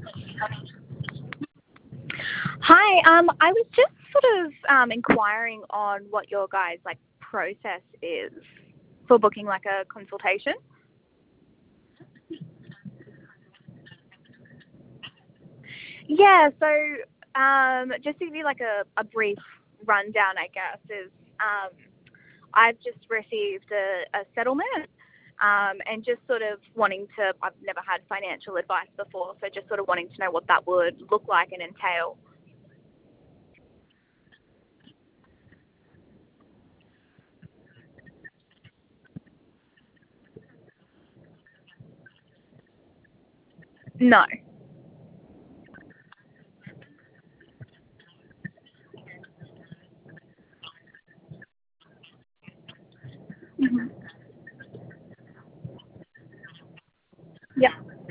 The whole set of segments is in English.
Hi, I was just sort of inquiring on what your guys' like process is for booking like a consultation. Yeah, so just to give you like a brief rundown, I guess, is I've just received a settlement and just sort of wanting to, I've never had financial advice before, so just sort of wanting to know what that would look like and entail. No. Hmm. Yeah.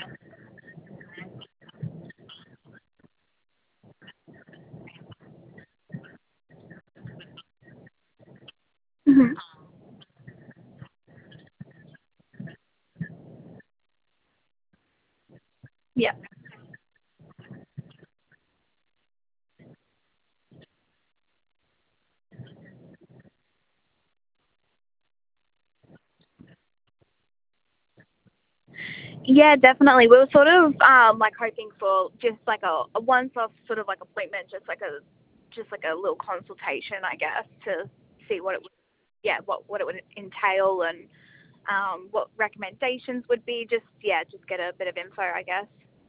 Hmm. Yeah. Yeah, definitely. We were sort of like hoping for just like a once-off sort of like appointment, just like a little consultation, I guess, to see what it would, yeah, what it would entail and what recommendations would be. Just yeah, just get a bit of info, I guess.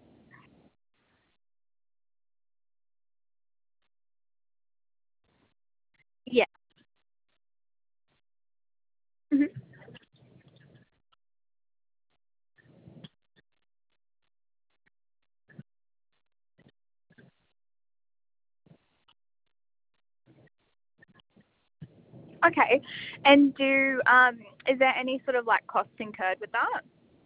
Yeah. Hmm. Okay. And do is there any sort of like costs incurred with that?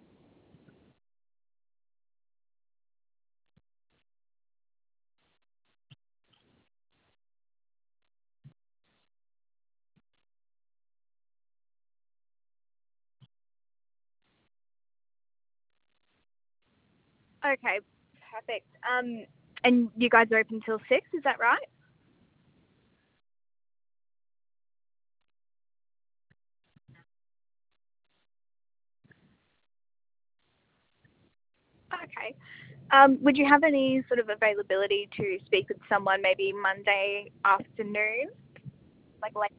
Okay. Perfect. And you guys are open till 6, is that right? Okay. Would you have any sort of availability to speak with someone maybe Monday afternoon, like late?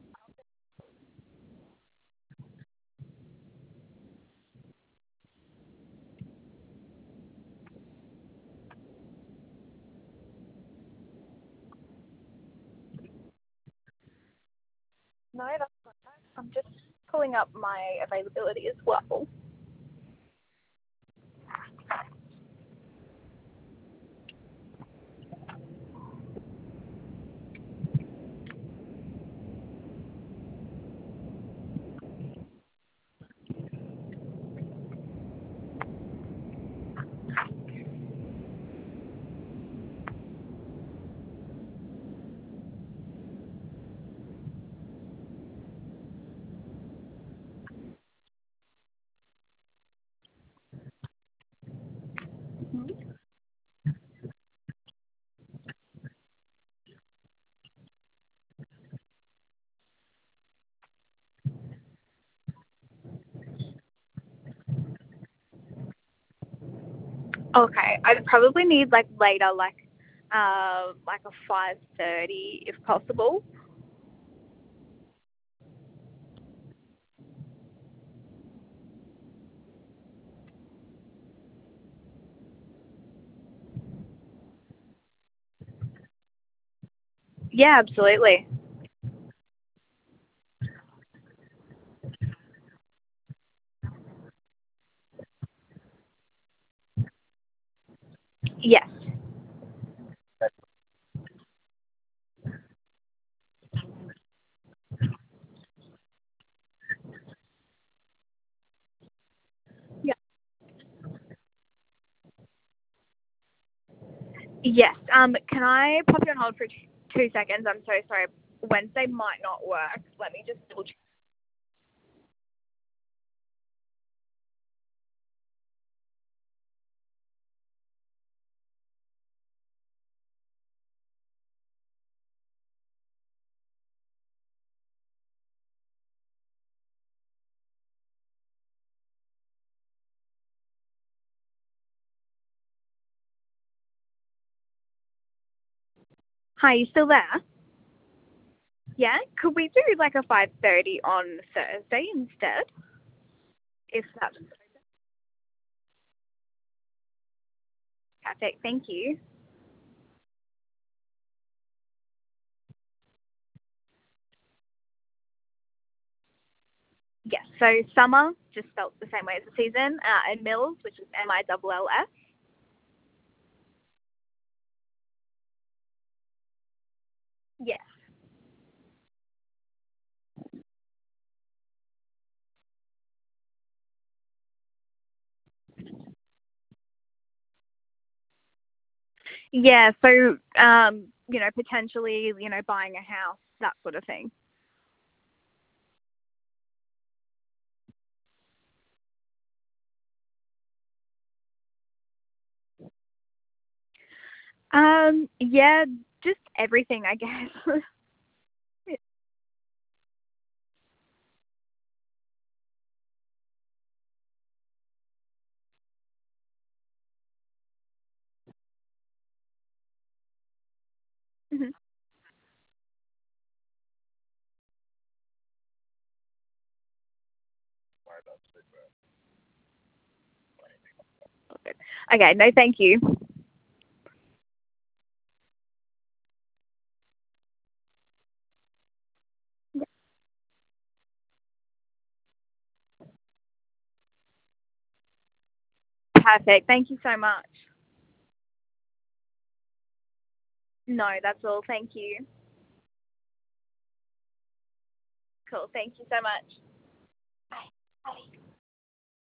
No, that's not right. I'm just pulling up my availability as well. Okay, I'd probably need like later, like a 5:30 if possible. Yeah, absolutely. Yes. Yeah. Yes. Can I pop you on hold for 2 seconds? I'm so sorry. Wednesday might not work. Let me just double check. Hi, you still there? Yeah? Could we do like a 5:30 on Thursday instead? If that's perfect. Thank you. Yes. So summer, just spelled the same way as the season, and Mills, which is Mills. Yes. Yeah. So, potentially, buying a house, that sort of thing. Yeah, just everything, I guess. Mhm. Okay. No, thank you. Perfect. Thank you so much. No, that's all. Thank you. Cool. Thank you so much. Bye. Bye.